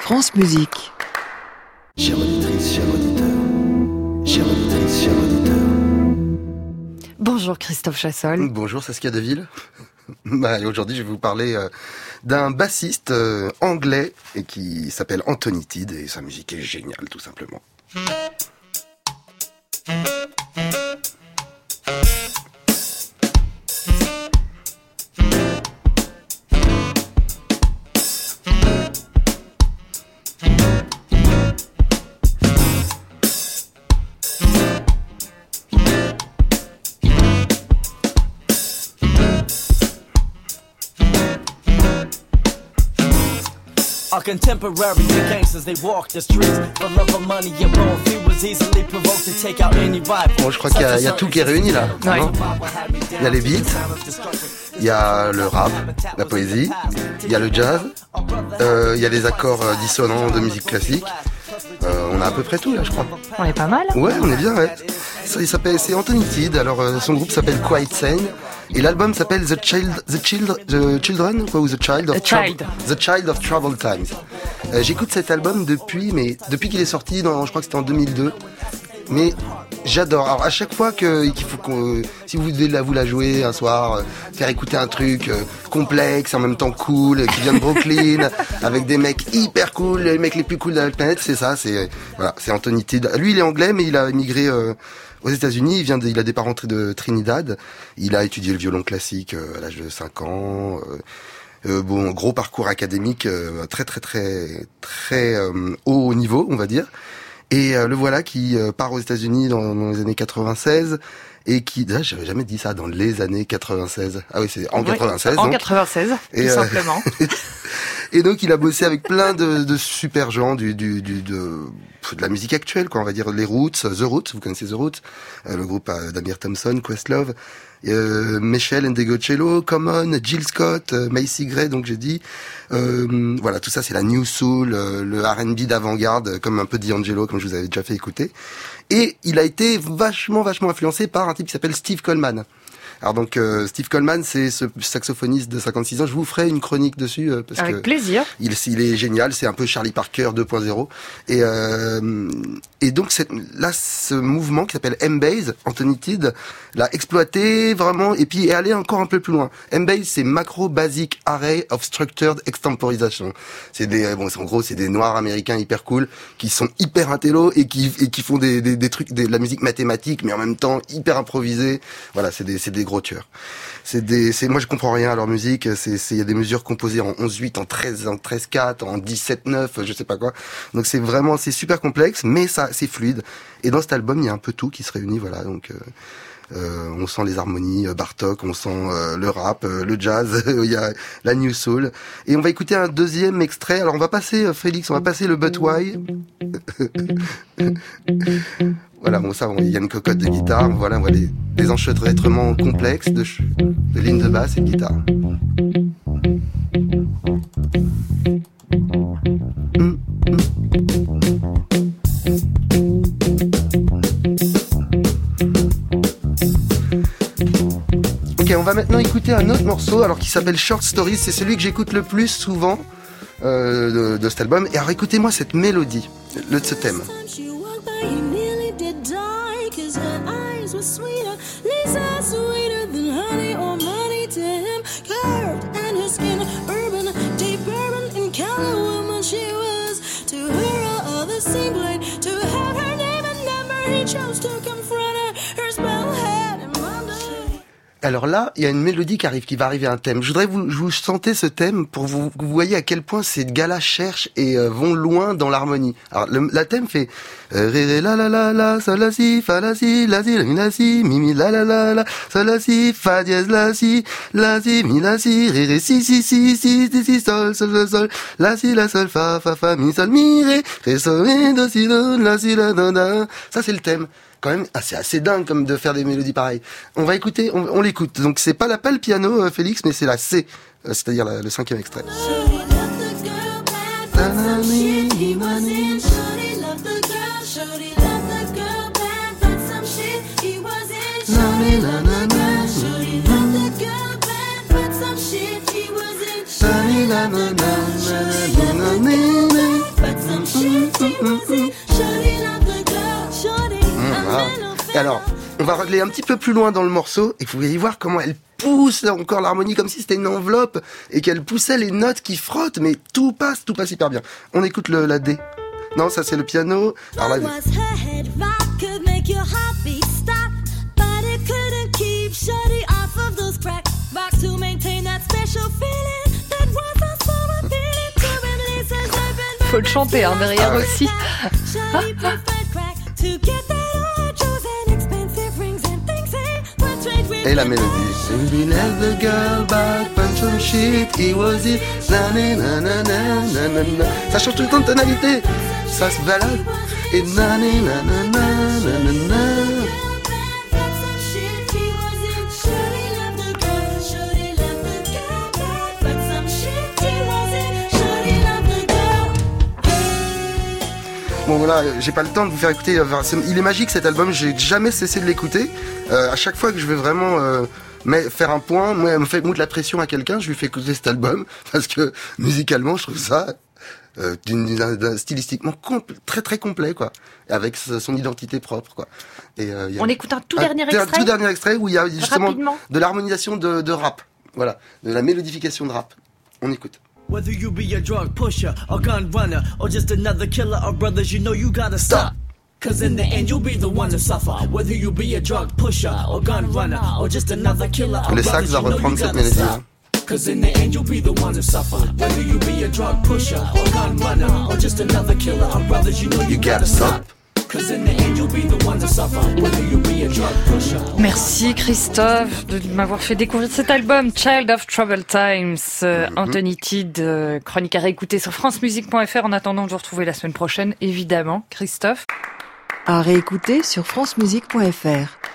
France Musique. Chère auditrice, cher auditeur, chère auditrice, cher auditeur. Bonjour Christophe Chassol. Bonjour Saskia Deville. Aujourd'hui, je vais vous parler d'un bassiste anglais et qui s'appelle Anthony Tidd et sa musique est géniale, tout simplement. Our contemporary, the gangsters, they walk the streets for love of money and bone. Few was easily provoked to take out any rival. Bon, je crois qu'il y a tout qui est réuni là. Ouais. Non ? Il y a les beats, il y a le rap, la poésie, il y a le jazz, il y a les accords dissonants de musique classique. On a à peu près tout là, je crois. On est pas mal. Ouais, on est bien, ouais. C'est Anthony Tidd. Alors, son groupe s'appelle Quite Sane. Et l'album s'appelle The Child of Troubled Times. J'écoute cet album depuis qu'il est sorti, je crois que c'était en 2002. Mais j'adore. Alors à chaque fois qu'il faut si vous devez vous la jouer un soir, faire écouter un truc complexe, en même temps cool, qui vient de Brooklyn, avec des mecs hyper cool, les mecs les plus cool de la planète, c'est ça. C'est Anthony Tidd. Lui, il est anglais, mais il a émigré aux États-Unis. Il a des parents de Trinidad. Il a étudié le violon classique à l'âge de 5 ans. Gros parcours académique très haut niveau, on va dire. Et le voilà qui part aux États-Unis dans les années 96 et qui, déjà, j'avais jamais dit ça, dans les années 96. Ah oui, c'est en 96. En donc. 96, tout simplement. Et donc il a bossé avec plein de super gens de la musique actuelle, quoi, on va dire les Roots, The Roots, vous connaissez The Roots, le groupe d'Amir Thompson, Questlove, Michel Ndegeocello, Common, Jill Scott, Macy Gray, donc j'ai dit, voilà, tout ça c'est la New Soul, le R&B d'avant-garde, comme un peu D'Angelo, comme je vous avais déjà fait écouter. Et il a été vachement influencé par un type qui s'appelle Steve Coleman. Alors donc Steve Coleman, c'est ce saxophoniste de 56 ans. Je vous ferai une chronique dessus parce Avec que plaisir. Il est génial. C'est un peu Charlie Parker 2.0. Et donc ce mouvement qui s'appelle M-Base, Anthony Tidd l'a exploité vraiment et puis est allé encore un peu plus loin. M-Base, c'est Macro Basic Array of Structured Extemporization. C'est en gros c'est des noirs américains hyper cool qui sont hyper intello et qui font des trucs, de la musique mathématique mais en même temps hyper improvisée. Voilà, c'est des gros tueurs. Moi je comprends rien à leur musique, il y a des mesures composées en 11/8, en 13/4, en 17/9, je sais pas quoi. Donc c'est super complexe, mais ça c'est fluide. Et dans cet album, il y a un peu tout qui se réunit, voilà. Donc on sent les harmonies Bartók, on sent le rap, le jazz, il y a la new soul. Et on va écouter un deuxième extrait. Alors on va passer on va passer le But Why. Voilà, il y a une cocotte de guitare, voilà, on voit des enchevêtrements complexes de lignes de basse et de guitare. Ok, on va maintenant écouter un autre morceau, alors qui s'appelle Short Stories, c'est celui que j'écoute le plus souvent de cet album. Et alors écoutez-moi cette mélodie, de ce thème. Sweeter, Lisa sweeter than honey or money to him. Curved and her skin urban, deep urban and Cali woman she was. To her all the same blade, to have her name and number he chose to confront her. Her spell had him under. Alors là, il y a une mélodie qui va arriver à un thème. Je voudrais vous sentez ce thème pour que vous voyez à quel point ces gars-là cherchent et vont loin dans l'harmonie. Alors la thème fait ré ré la la la la sol la si fa la si la si mi mi la la la la sol la si fa dièse la si mi la si ré ré si sol la sol fa mi sol mi ré sol ré do si do la si la do da. Ça c'est le thème. Quand même, c'est assez dingue comme de faire des mélodies pareilles. On va écouter, on l'écoute. Donc c'est pas le piano, Félix, mais c'est la C, c'est-à-dire le 5e extrait. Et alors, on va régler un petit peu plus loin dans le morceau, et vous pouvez y voir comment elle pousse encore l'harmonie comme si c'était une enveloppe, et qu'elle poussait les notes qui frottent, mais tout passe hyper bien. On écoute la D. Non, ça c'est le piano. Alors là, faut le chanter derrière aussi. Et la mélodie. We left the girl back, punch some shit, he was it. Ça change tout le temps de tonalité. Ça se balade. Et bon voilà, j'ai pas le temps de vous faire écouter. Il est magique cet album, j'ai jamais cessé de l'écouter. À chaque fois que je vais vraiment faire un point, moi, elle me fait monter la pression à quelqu'un, je lui fais écouter cet album parce que musicalement, je trouve ça stylistiquement très très complet quoi, avec son identité propre quoi. Et on écoute un tout dernier extrait. Un tout dernier extrait où il y a justement rapidement de l'harmonisation de rap, voilà, de la mélodification de rap. On écoute. Whether you be a drug pusher, a gun runner, or just another killer of brothers, you know you gotta stop. Cause in the end you'll be the one to suffer. Whether you be a drug pusher, or gun runner, or just another killer of Le brothers, sax va you know you reprendre cette gotta mélodie. stop. Cause in the end you'll be the one to suffer. Whether you be a drug pusher, or gun runner, or just another killer of brothers, you know you gotta stop. Merci Christophe de m'avoir fait découvrir cet album Child of Troubled Times. Anthony Tidd, chronique à réécouter sur francemusique.fr. En attendant de vous retrouver la semaine prochaine, évidemment. Christophe. À réécouter sur francemusique.fr.